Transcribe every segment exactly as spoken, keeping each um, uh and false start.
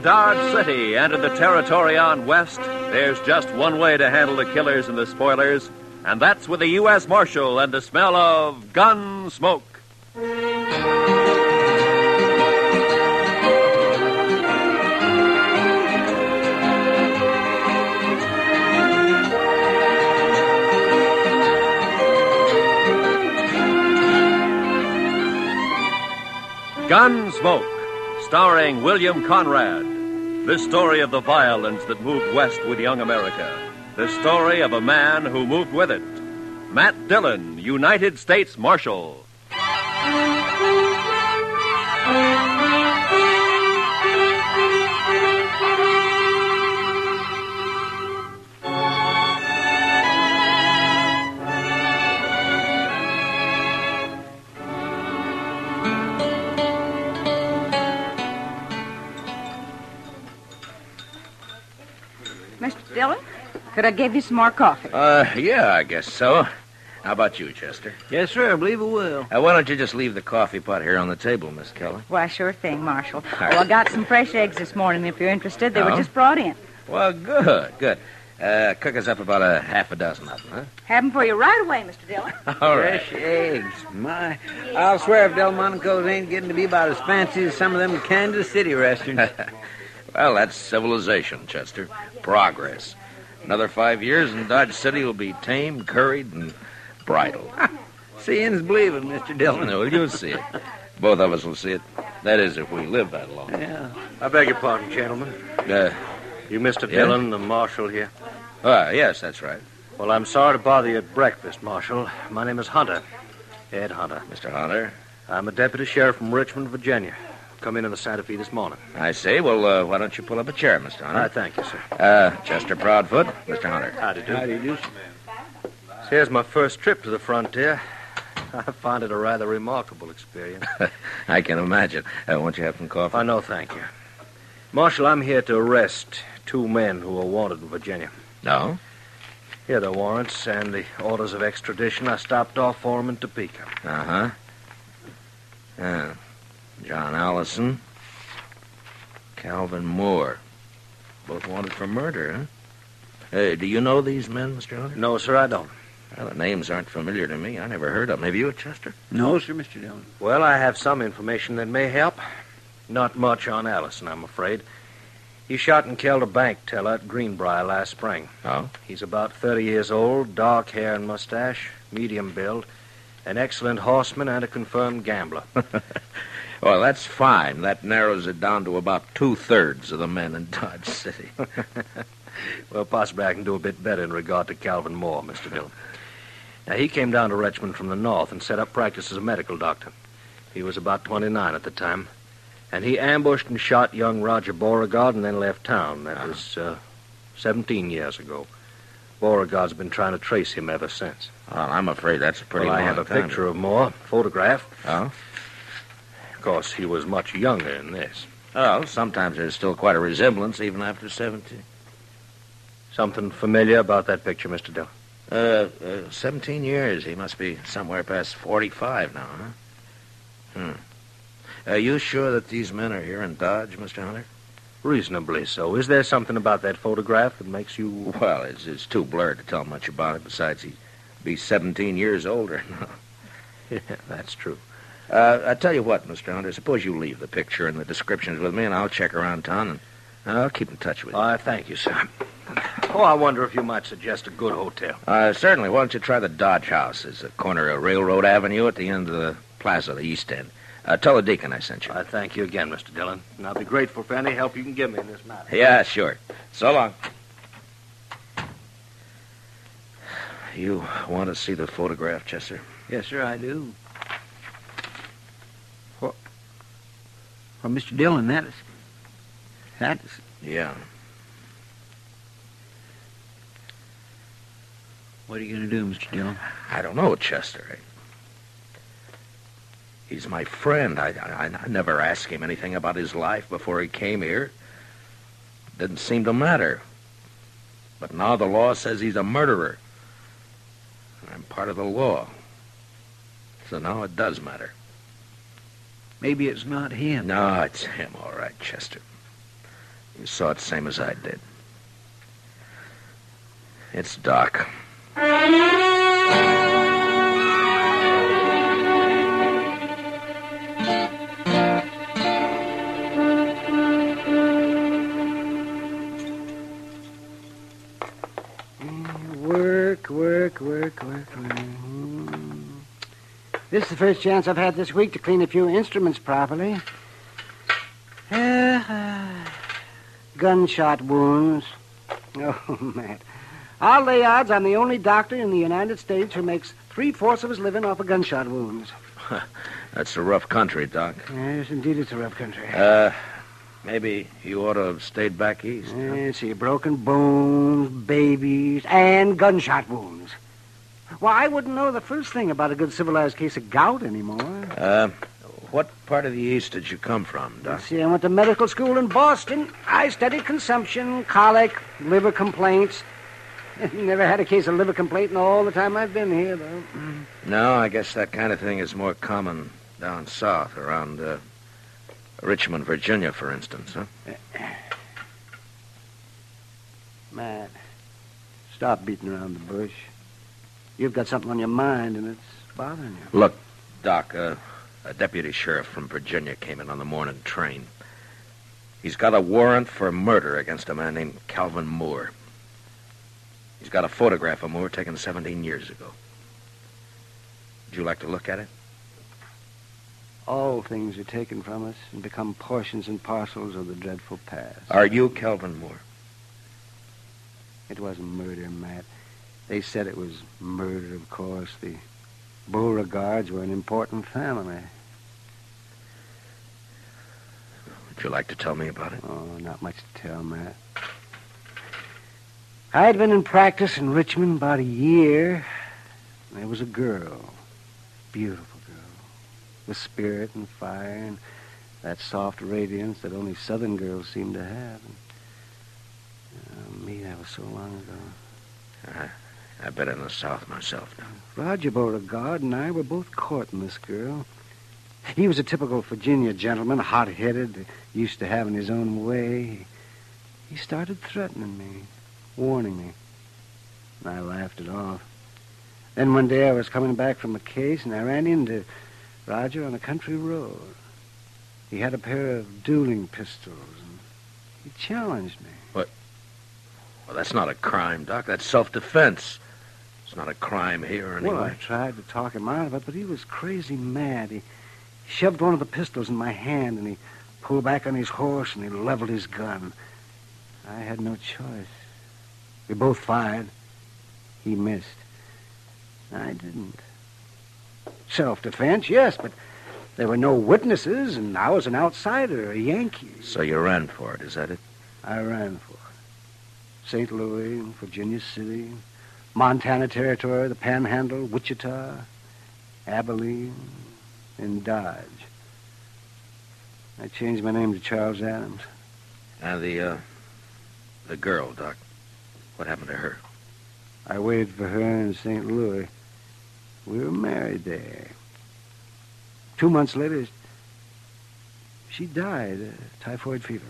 Dodge City and in the territory on west, there's just one way to handle the killers and the spoilers, and that's with a U S Marshal and the smell of gun smoke. Gunsmoke, starring William Conrad. The story of the violence that moved west with young America. The story of a man who moved with it. Matt Dillon, United States Marshal. Mister Dillon, could I give you some more coffee? Uh, yeah, I guess so. How about you, Chester? Yes, sir, I believe it will. Uh, why don't you just leave the coffee pot here on the table, Miss Keller? Why, sure thing, Marshal. Oh, I got some fresh eggs this morning, if you're interested. They Oh? were just brought in. Well, good, good. Uh, cook us up about a half a dozen of them, huh? Have them for you right away, Mister Dillon. All right. Fresh eggs. My, I'll swear if Delmonico's ain't getting to be about as fancy as some of them Kansas City restaurants. Well, that's civilization, Chester. Progress. Another five years and Dodge City will be tamed, curried, and bridled. Seeing's believing, Mister Dillon. No, you'll see it. Both of us will see it. That is, if we live that long. Yeah. I beg your pardon, gentlemen. Uh, You Mister Yeah? Dillon, the marshal here? uh, yes, that's right. Well, I'm sorry to bother you at breakfast, Marshal. My name is Hunter. Ed Hunter. Mister Hunter. I'm a deputy sheriff from Richmond, Virginia. Come in in the Santa Fe this morning. I say, well, uh, why don't you pull up a chair, Mister Hunter? I thank you, sir. Uh, Chester Proudfoot, Mister Hunter. Howdy do. Howdy do. Here's my first trip to the frontier. I find it a rather remarkable experience. I can imagine. Uh, won't you have some coffee? I know, thank you. Marshal, I'm here to arrest two men who are wanted in Virginia. No? Here are the warrants and the orders of extradition. I stopped off for them in Topeka. Uh-huh. Uh, John Allison, Calvin Moore. Both wanted for murder, huh? Uh, do you know these men, Mister Hunter? No, sir, I don't. Well, the names aren't familiar to me. I never heard of them. Have you, Chester? No, sir, Mister Dillon. Well, I have some information that may help. Not much on Allison, I'm afraid. He shot and killed a bank teller at Greenbrier last spring. Oh? He's about thirty years old, dark hair and mustache, medium build, an excellent horseman and a confirmed gambler. Well, that's fine. That narrows it down to about two-thirds of the men in Dodge City. Well, possibly I can do a bit better in regard to Calvin Moore, Mister Dillon. Now, he came down to Richmond from the north and set up practice as a medical doctor. He was about twenty-nine at the time. And he ambushed and shot young Roger Beauregard and then left town. That Uh-huh. was uh, seventeen years ago. Beauregard's been trying to trace him ever since. Well, I'm afraid that's a pretty well, I long have a time. picture of Moore, photograph. Oh? Of course, he was much younger than this. Oh, sometimes there's still quite a resemblance, even after seventeen. Something familiar about that picture, Mister Dillon? Uh, uh, seventeen years. He must be somewhere past forty-five now, huh? Hmm. Are you sure that these men are here in Dodge, Mister Hunter? Reasonably so. Is there something about that photograph that makes you... Well, it's, it's too blurred to tell much about it. Besides, he'd be seventeen years older now. Yeah, that's true. Uh, I tell you what, Mister Hunter, suppose you leave the picture and the descriptions with me, and I'll check around town, and I'll keep in touch with you. Uh, thank you, sir. Oh, I wonder if you might suggest a good hotel. Uh, certainly. Why don't you try the Dodge House? It's the corner of Railroad Avenue at the end of the plaza, the East End. Uh, tell the deacon I sent you. I thank you again, Mister Dillon, and I'll be grateful for any help you can give me in this matter. Yeah, sure. So long. You want to see the photograph, Chester? Yes, sir, I do. Well, well Mister Dillon, that is... That is... Yeah. What are you going to do, Mister Dillon? I don't know, Chester. He's my friend. I, I, I never asked him anything about his life before he came here. Didn't seem to matter. But now the law says he's a murderer. I'm part of the law. So now it does matter. Maybe it's not him. No, it's him, all right, Chester. You saw it same as I did. It's Doc. Work, work, work, work, work. Hmm. This is the first chance I've had this week to clean a few instruments properly. Uh, uh, gunshot wounds. Oh, Matt. I'll lay odds I'm the only doctor in the United States who makes three-fourths of his living off of gunshot wounds. That's a rough country, Doc. Yes, indeed, it's a rough country. Uh, maybe you ought to have stayed back east. Huh? Yeah, see, broken bones, babies, and gunshot wounds. Well, I wouldn't know the first thing about a good civilized case of gout anymore. Uh, what part of the East did you come from, Doc? See, I went to medical school in Boston. I studied consumption, colic, liver complaints. Never had a case of liver complaint in all the time I've been here, though. No, I guess that kind of thing is more common down south, around uh, Richmond, Virginia, for instance, huh? Matt, stop beating around the bush. You've got something on your mind, and it's bothering you. Look, Doc, uh, a deputy sheriff from Virginia came in on the morning train. He's got a warrant for murder against a man named Calvin Moore. He's got a photograph of Moore taken seventeen years ago. Would you like to look at it? All things are taken from us and become portions and parcels of the dreadful past. Are you Calvin Moore? It wasn't murder, Matt. They said it was murder, of course. The Beauregards were an important family. Would you like to tell me about it? Oh, not much to tell, Matt. I'd been in practice in Richmond about a year. There was a girl, beautiful girl, with spirit and fire and that soft radiance that only Southern girls seem to have. And, uh, me, that was so long ago. Uh, I've been in the South myself now. Roger Beauregard and I were both courting this girl. He was a typical Virginia gentleman, hot-headed, used to having his own way. He started threatening me, warning me. And I laughed it off. Then one day I was coming back from a case, and I ran into Roger on a country road. He had a pair of dueling pistols, and he challenged me. What? Well, that's not a crime, Doc. That's self-defense. It's not a crime here anyway. Well, I tried to talk him out of it, but he was crazy mad. He shoved one of the pistols in my hand, and he pulled back on his horse, and he leveled his gun. I had no choice. We both fired. He missed. I didn't. Self-defense, yes, but there were no witnesses, and I was an outsider, a Yankee. So you ran for it, is that it? I ran for it. Saint Louis, Virginia City, Montana Territory, the Panhandle, Wichita, Abilene, and Dodge. I changed my name to Charles Adams. And the, uh, the girl, Doc, what happened to her? I waited for her in Saint Louis. We were married there. Two months later, she died of typhoid fever.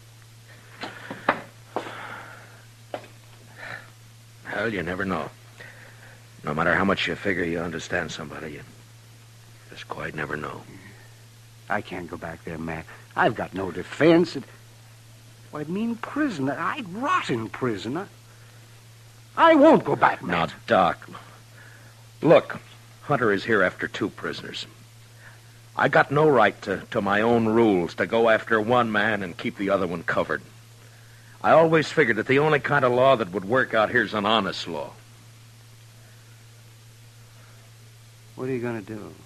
Well, you never know. No matter how much you figure you understand somebody, you just quite never know. I can't go back there, Matt. I've got no defense. It, well, I mean prison. I'd rot in prison. I, I won't go back, Matt. Now, Doc, look, Hunter is here after two prisoners. I got no right to, to my own rules, to go after one man and keep the other one covered. I always figured that the only kind of law that would work out here is an honest law. What are you going to do?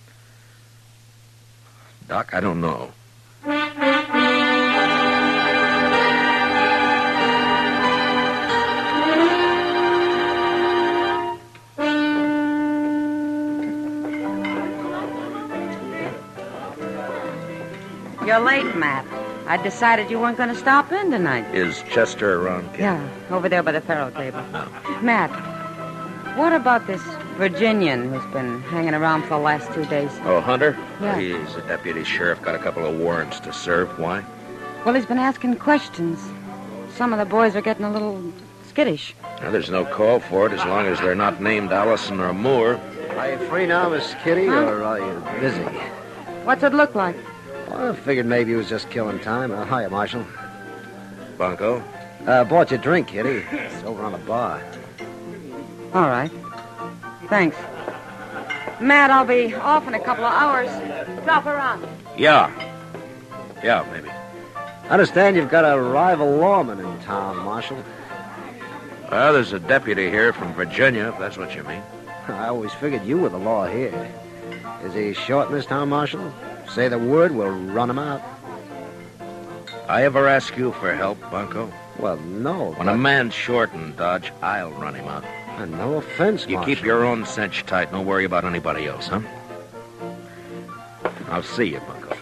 Doc, I don't know. You're late, Matt. I decided you weren't going to stop in tonight. Is Chester around, Kid? Yeah, over there by the faro table. No. Matt, what about this Virginian who's been hanging around for the last two days? Oh, Hunter? Yeah. He's a deputy sheriff, got a couple of warrants to serve. Why? Well, he's been asking questions. Some of the boys are getting a little skittish. Now, there's no call for it as long as they're not named Allison or Moore. Are you free now, Miss Kitty, Huh? or are you busy? What's it look like? Well, I figured maybe he was just killing time. Uh, hiya, Marshal. Bunko? Uh, bought you a drink, Kitty. It's over on the bar. All right. Thanks. Matt, I'll be off in a couple of hours. Drop around. Yeah. Yeah, maybe. I understand you've got a rival lawman in town, Marshal. Well, there's a deputy here from Virginia, if that's what you mean. I always figured you were the law here. Is he short in this town, Marshal? Say the word, we'll run him out. I ever ask you for help, Bunko? Well, no. When a man's short in Dodge, I'll run him out. Uh, no offense, You Marshal. keep your own cinch tight. Don't worry about anybody else, huh? I'll see you, Bunko.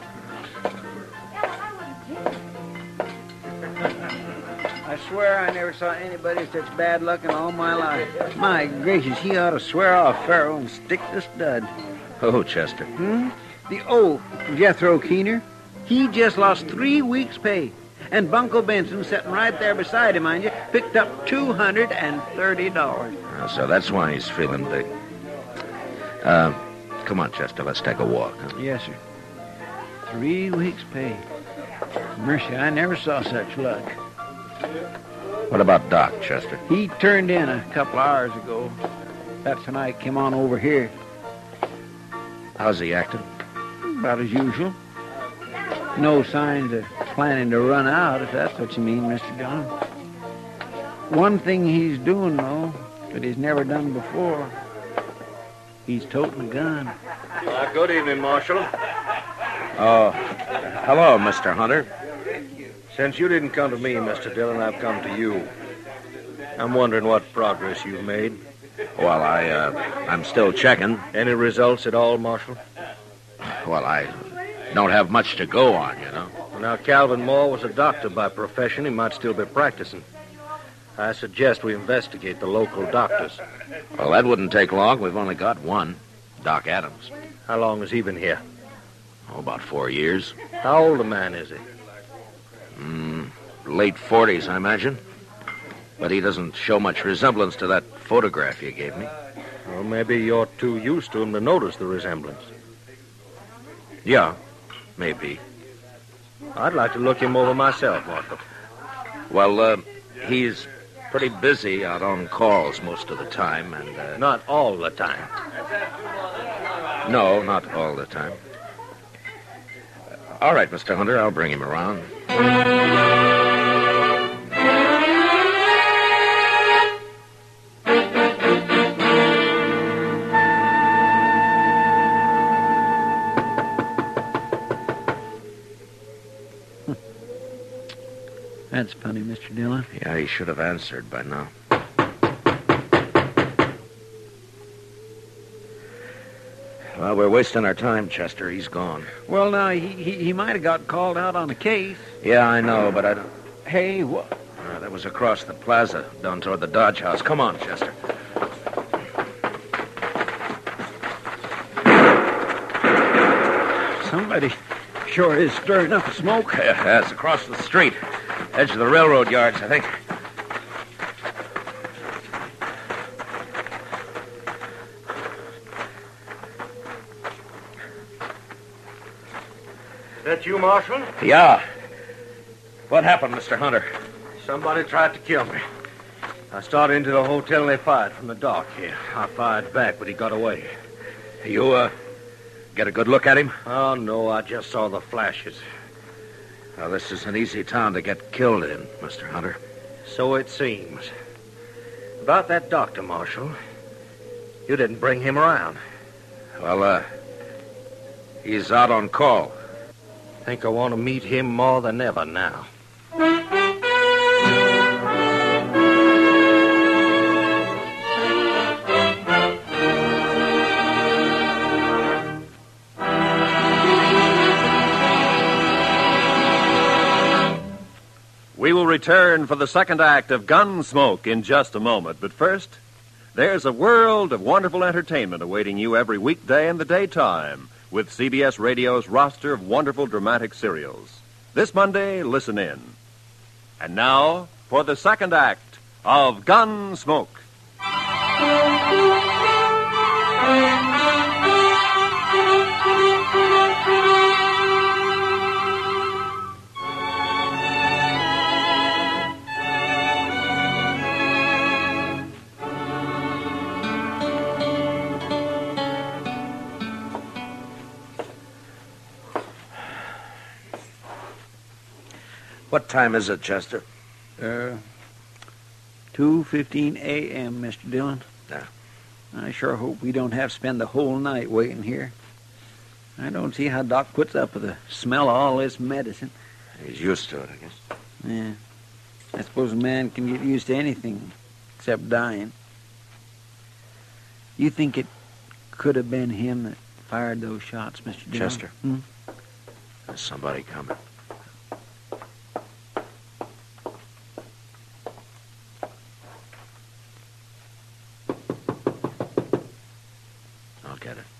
I swear I never saw anybody with such bad luck in all my life. My gracious, he ought to swear off Pharaoh and stick the stud. Oh, Chester. Hmm? The old Jethro Keener. He just lost three weeks' pay. And Bunko Benson, sitting right there beside him, mind you, picked up two hundred thirty dollars. Uh, so that's why he's feeling big. Uh, come on, Chester, let's take a walk. Huh? Yes, sir. Three weeks' pay. Mercy, I never saw such luck. What about Doc, Chester? He turned in a couple hours ago. That's when I came on over here. How's he acting? About as usual. No signs of planning to run out, if that's what you mean, Mister Dillon. One thing he's doing, though, that he's never done before. He's toting a gun. Uh, good evening, Marshal. Oh, hello, Mister Hunter. Since you didn't come to me, Mister Dillon, I've come to you. I'm wondering what progress you've made. Well, I, uh, I'm still checking. Any results at all, Marshal? Well, I don't have much to go on, you know. Now, Calvin Moore was a doctor by profession. He might still be practicing. I suggest we investigate the local doctors. Well, that wouldn't take long. We've only got one, Doc Adams. How long has he been here? Oh, about four years. How old a man is he? Mm, late forties, I imagine. But he doesn't show much resemblance to that photograph you gave me. Well, maybe you're too used to him to notice the resemblance. Yeah, maybe. I'd like to look him over myself, Marshal. Well, uh, he's pretty busy out on calls most of the time, and... Uh, Not all the time. No, not all the time. All right, Mister Hunter, I'll bring him around. That's funny, Mister Dillon. Yeah, he should have answered by now. Well, we're wasting our time, Chester. He's gone. Well, now, he, he, he might have got called out on a case. Yeah, I know, but I don't... Hey, what? Uh, that was across the plaza, down toward the Dodge House. Come on, Chester. Somebody sure is stirring up the smoke. Yeah, it's across the street. Edge of the railroad yards, I think. That you, Marshal? Yeah. What happened, Mister Hunter? Somebody tried to kill me. I started into the hotel and they fired from the dock here. I fired back, but he got away. You, uh, get a good look at him? Oh, no, I just saw the flashes. Well, this is an easy town to get killed in, Mister Hunter. So it seems. About that doctor, Marshal. You didn't bring him around. Well, uh, he's out on call. Think I want to meet him more than ever now. We will return for the second act of Gunsmoke in just a moment. But first, there's a world of wonderful entertainment awaiting you every weekday in the daytime with C B S Radio's roster of wonderful dramatic serials. This Monday, listen in. And now, for the second act of Gunsmoke. What time is it, Chester? Uh, two fifteen a.m., Mister Dillon. Yeah. I sure hope we don't have to spend the whole night waiting here. I don't see how Doc puts up with the smell of all this medicine. He's used to it, I guess. Yeah. I suppose a man can get used to anything except dying. You think it could have been him that fired those shots, Mister Dillon? Chester. Hmm? There's somebody coming. I'll get it.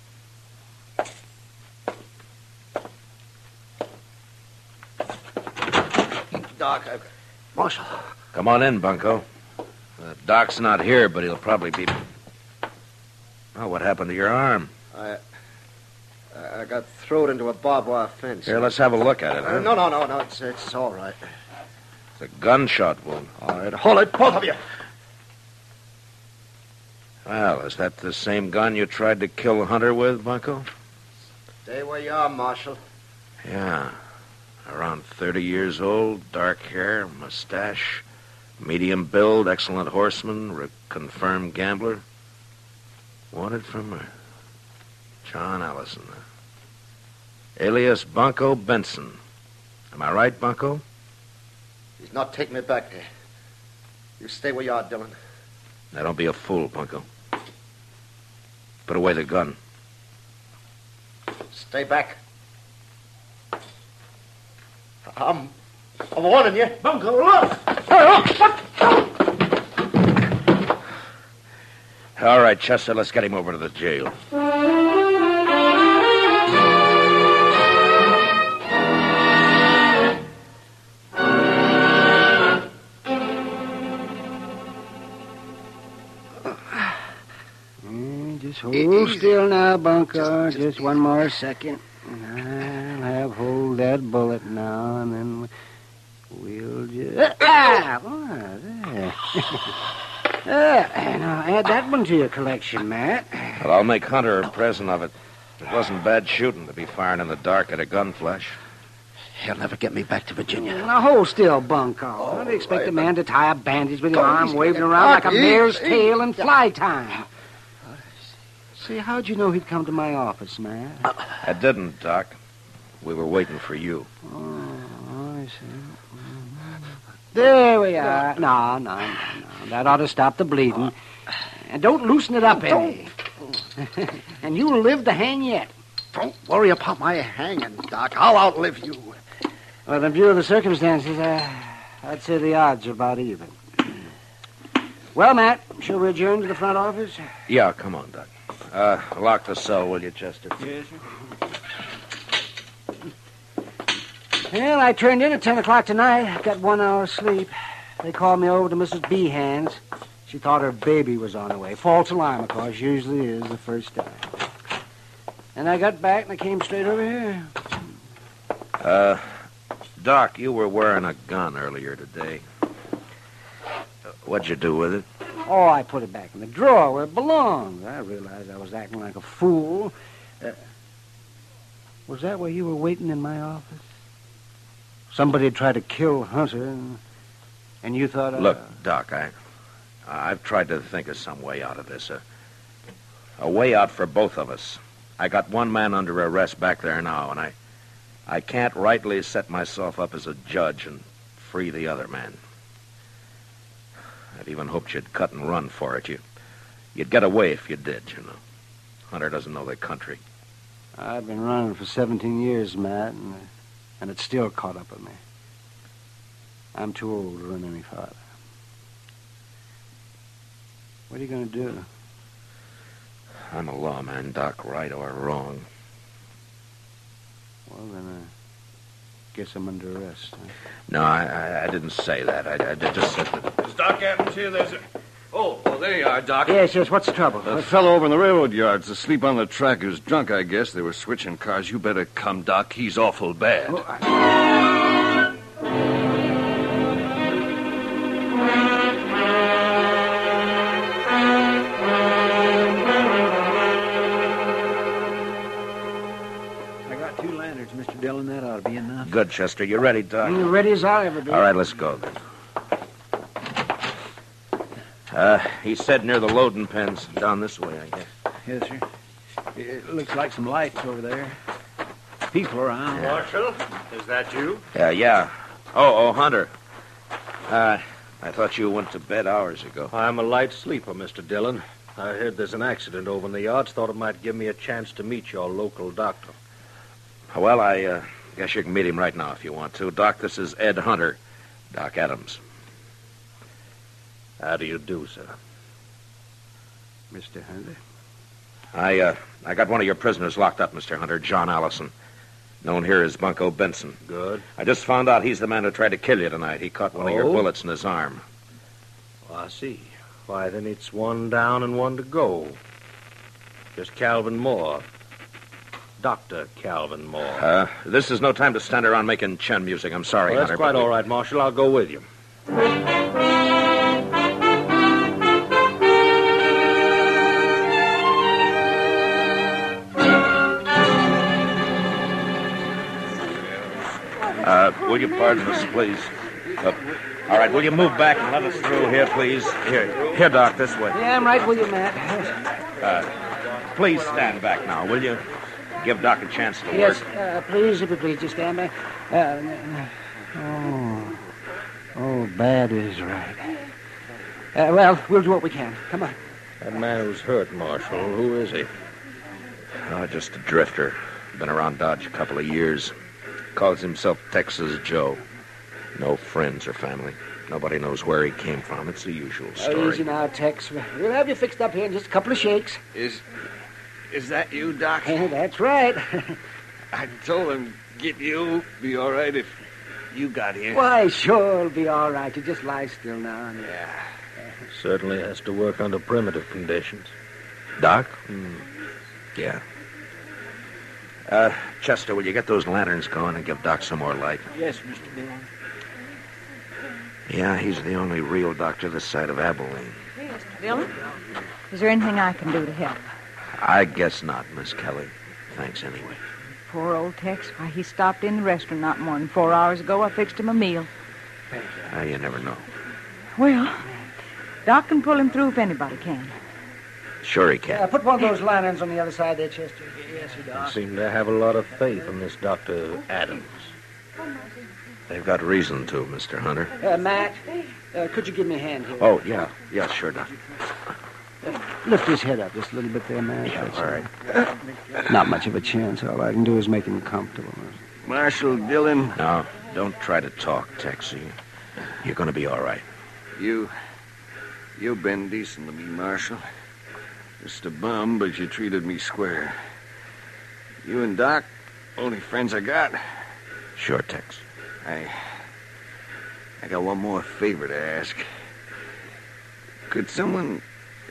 Doc, I... Marshal. Come on in, Bunko. The doc's not here, but he'll probably be... Oh, what happened to your arm? I... I got thrown into a barbed wire fence. Here, let's have a look at it, huh? Uh, no, no, no, no. It's, it's all right. It's a gunshot wound. All right, hold it, both of you. Well, is that the same gun you tried to kill Hunter with, Bunko? Stay where you are, Marshal. Yeah. Around thirty years old, dark hair, mustache, medium build, excellent horseman, re- confirmed gambler. Wanted from her. John Allison. Alias Bunko Benson. Am I right, Bunko? He's not taking me back there. You stay where you are, Dillon. Now, don't be a fool, Bunko. Put away the gun. Stay back. I'm... I'm warning you. Bunko, look! All right, Chester, let's get him over to the jail. Just hold still now, Bunko. Just, just one more second. I'll have hold that bullet now, and then we'll just... Ah! Oh, there. uh, now, add that one to your collection, Matt. Well, I'll make Hunter a present of it. It wasn't bad shooting to be firing in the dark at a gun flash. He'll never get me back to Virginia. Now, hold still, Bunko. Oh, Don't expect right, a man to tie a bandage with your Oh, arm he's waving getting around like a cocky. mare's He's- tail in fly time. See, how'd you know he'd come to my office, Matt? I didn't, Doc. We were waiting for you. Oh, I see. There we are. No, no, no, no. That ought to stop the bleeding. And don't loosen it up any. And you'll live to hang yet. Don't worry about my hanging, Doc. I'll outlive you. Well, in view of the circumstances, uh, I'd say the odds are about even. Well, Matt, shall we adjourn to the front office? Yeah, come on, Doc. Uh, lock the cell, will you, Chester? Yes, sir. Well, I turned in at ten o'clock tonight. Got one hour's sleep. They called me over to Missus Behan's. She thought her baby was on the way. False alarm, of course. Usually is the first time. And I got back and I came straight over here. Uh, Doc, you were wearing a gun earlier today. What'd you do with it? Oh, I put it back in the drawer where it belongs. I realized I was acting like a fool. Uh, was that where you were waiting in my office? Somebody had tried to kill Hunter, and, and you thought... Uh, Look, Doc, I, I've tried to think of some way out of this. A, a way out for both of us. I got one man under arrest back there now, and I, I can't rightly set myself up as a judge and free the other man. I'd even hoped you'd cut and run for it. You, you'd get away if you did, you know. Hunter doesn't know the country. I've been running for seventeen years, Matt, and, and it's still caught up with me. I'm too old to run any farther. What are you going to do? I'm a lawman, Doc, right or wrong. Well, then, uh, Guess I'm under arrest. Huh? No, I, I, I didn't say that. I, I just said that. Is Doc Adams here? There's a... Oh, well, there you are, Doc. Yes, yes. What's the trouble? A fellow over in the railroad yard's asleep on the track. He was drunk, I guess. They were switching cars. You better come, Doc. He's awful bad. Oh, I... I got two lanterns, Mister Dillon. That ought to be enough. Good, Chester. You ready, Doc? I'm ready as I'll ever be. All right, let's go then. Uh, he said near the loading pens. Down this way, I guess. Yes, sir. It looks like some lights over there. People around. Marshal, is that you? Yeah, yeah. Oh, oh, Hunter. Uh, I thought you went to bed hours ago. I'm a light sleeper, Mister Dillon. I heard there's an accident over in the yards. Thought it might give me a chance to meet your local doctor. Well, I uh, guess you can meet him right now if you want to. Doc, this is Ed Hunter. Doc Adams. How do you do, sir? Mister Hunter? I, uh, I got one of your prisoners locked up, Mister Hunter, John Allison. Known here as Bunko Benson. Good. I just found out he's the man who tried to kill you tonight. He caught one of your Oh? bullets in his arm. Oh, I see. Why, then it's one down and one to go. Just Calvin Moore. Doctor Calvin Moore. Uh, this is no time to stand around making chin music. I'm sorry, Well, that's Hunter. quite but we- all right, Marshal. I'll go with you. Uh, will you pardon us, please? Uh, all right, will you move back and let us through here, please? Here, here, Doc, this way. Yeah, I'm right with you, Matt. Uh, please stand back now, will you? Give Doc a chance to Yes, work. uh, please, if you please, just stand back. Uh, oh, oh, bad is right. Uh, well, we'll do what we can. Come on. That man who's hurt, Marshal, who is he? Oh, just a drifter. Been around Dodge a couple of years. Calls himself Texas Joe. No friends or family. Nobody knows where he came from. It's the usual Oh, story. easy now, Tex. We'll have you fixed up here in just a couple of shakes. Is... Is that you, Doc? That's right. I told him get you. Be all right if you got here. Why, sure, it'll be all right. You just lie still now. And... Yeah. Certainly has to work under primitive conditions. Doc? Hmm. Yeah. Uh, Chester, will you get those lanterns going and give Doc some more light? Yes, Mister Dillon. Yeah, he's the only real doctor this side of Abilene. Mister Dillon, is there anything I can do to help? I guess not, Miss Kelly. Thanks anyway. Poor old Tex. Why, he stopped in the restaurant not more than four hours ago. I fixed him a meal. Uh, you never know. Well, Doc can pull him through if anybody can. Sure he can. Uh, put one of those lanterns on the other side there, Chester. Yes, sir, You Doc. seem to have a lot of faith in this Doctor Adams. They've got reason to, Mister Hunter. Uh, Matt, uh, could you give me a hand here? Oh, yeah. Yeah, sure, Doc. Lift his head up just a little bit there, Matt. Yeah, That's all right. Not much of a chance. All I can do is make him comfortable. Marshal Dillon, Now, don't try to talk, Texie. You're going to be all right. you... You've been decent to me, Marshal. Just a bum, but you treated me square. You and Doc, only friends I got. Sure, Tex. I... I got one more favor to ask. Could someone...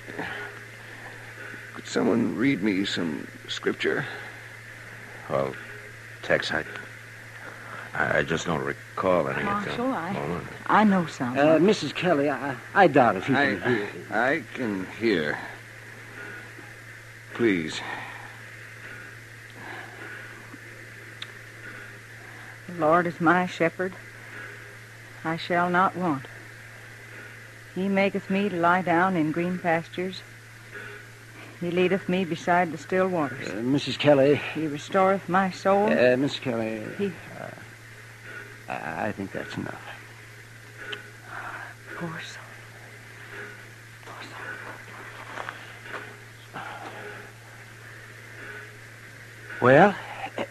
Could someone read me some scripture? Well, Tex, I... I just don't recall any of Marshal, them. I, Hold on. I know some. Uh, Missus Kelly, I, I doubt if he I, can hear. I can hear. Please. The Lord is my shepherd. I shall not want. He maketh me to lie down in green pastures. He leadeth me beside the still waters. Uh, Missus Kelly, He restoreth my soul. uh, Missus Kelly, He- uh, I, I think that's enough. Poor soul. Well, you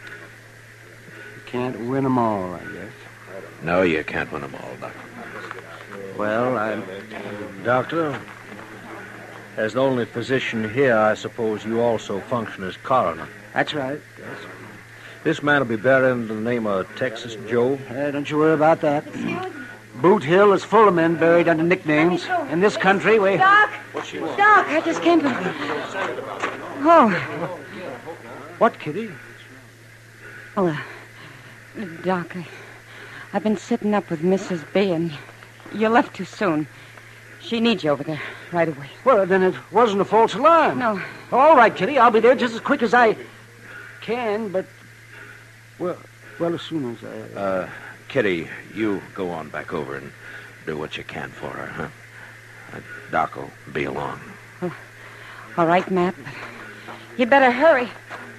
can't win them all, I guess. No, you can't win them all, Doc. Well, I'm... Doctor, as the only physician here, I suppose you also function as coroner. That's right. Yes. This man will be buried under the name of Texas Joe. Uh, don't you worry about that. Boot Hill is full of men buried under nicknames. In this country, we... Doc! Doc, I just came from... Oh. What, Kitty? Oh, uh, Doc, I, I've been sitting up with Missus B, and you left too soon. She needs you over there right away. Well, then it wasn't a false alarm. No. All right, Kitty, I'll be there just as quick as I can, but... Well, well, as soon as I... Uh, Kitty, you go on back over and do what you can for her, huh? Uh, Doc will be along. Oh, all right, Matt, but you better hurry.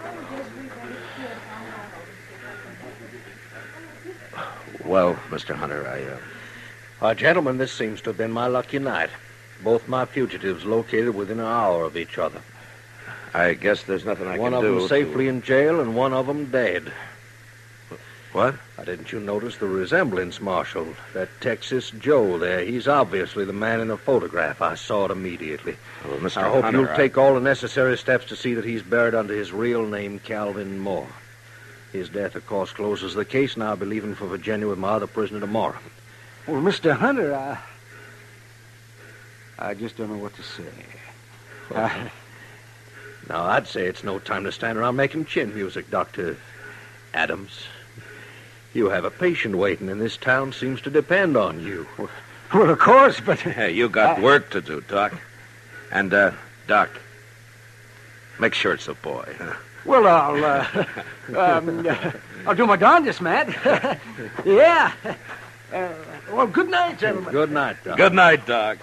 Well, Mister Hunter, I, uh... Uh, gentlemen, this seems to have been my lucky night. Both my fugitives located within an hour of each other. I guess there's nothing I one can do. One of them safely to... in jail and one of them dead. What? Uh, didn't you notice the resemblance, Marshal? That Texas Joe there, he's obviously the man in the photograph. I saw it immediately. Well, Mister I hope Hunter, you'll I... take all the necessary steps to see that he's buried under his real name, Calvin Moore. His death, of course, closes the case, and I'll be leaving for Virginia with my other prisoner tomorrow. Well, Mister Hunter, I... I just don't know what to say. Well, I... Now, I'd say it's no time to stand around making chin music, Doctor Adams. You have a patient waiting, and this town seems to depend on you. Well, of course, but... Hey, you got I... work to do, Doc. And, uh, Doc, make sure it's a boy, huh? Well, I'll, uh, um, uh, I'll do my darndest, Matt. Yeah. Uh, well, good night, gentlemen. Good night, Doc. Good night, Doc.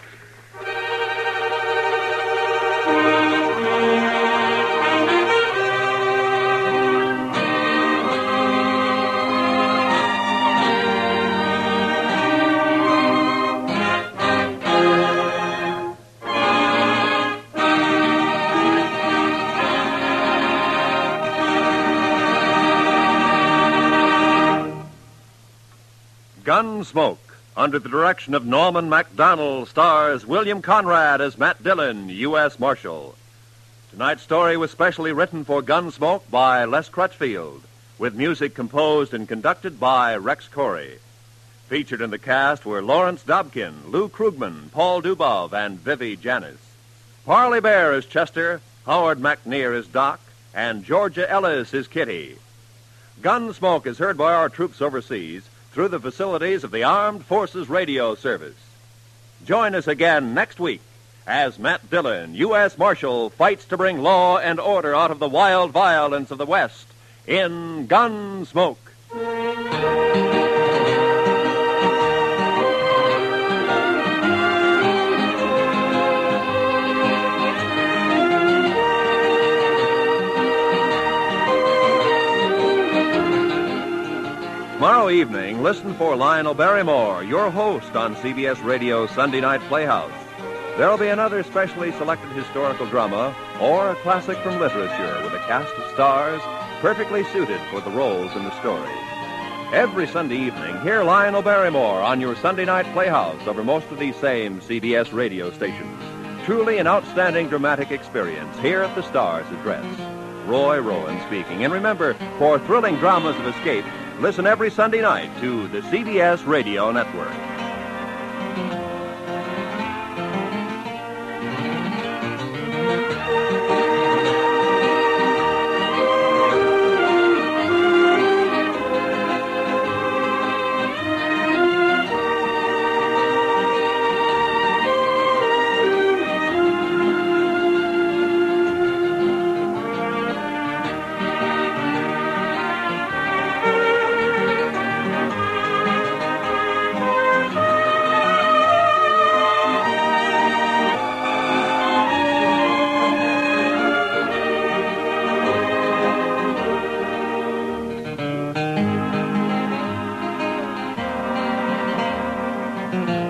Gunsmoke, under the direction of Norman Macdonald, stars William Conrad as Matt Dillon, U S Marshal. Tonight's story was specially written for Gunsmoke by Les Crutchfield, with music composed and conducted by Rex Corey. Featured in the cast were Lawrence Dobkin, Lou Krugman, Paul Dubov, and Vivi Janis. Parley Bear is Chester, Howard McNear is Doc, and Georgia Ellis is Kitty. Gunsmoke is heard by our troops overseas through the facilities of the Armed Forces Radio Service. Join us again next week as Matt Dillon, U S Marshal, fights to bring law and order out of the wild violence of the West in Gunsmoke. Tomorrow evening, listen for Lionel Barrymore, your host on C B S Radio Sunday Night Playhouse. There'll be another specially selected historical drama or a classic from literature with a cast of stars perfectly suited for the roles in the story. Every Sunday evening, hear Lionel Barrymore on your Sunday Night Playhouse over most of these same C B S radio stations. Truly an outstanding dramatic experience here at the Star's address. Roy Rowan speaking. And remember, for thrilling dramas of escape, listen every Sunday night to the C B S Radio Network. Mm-hmm.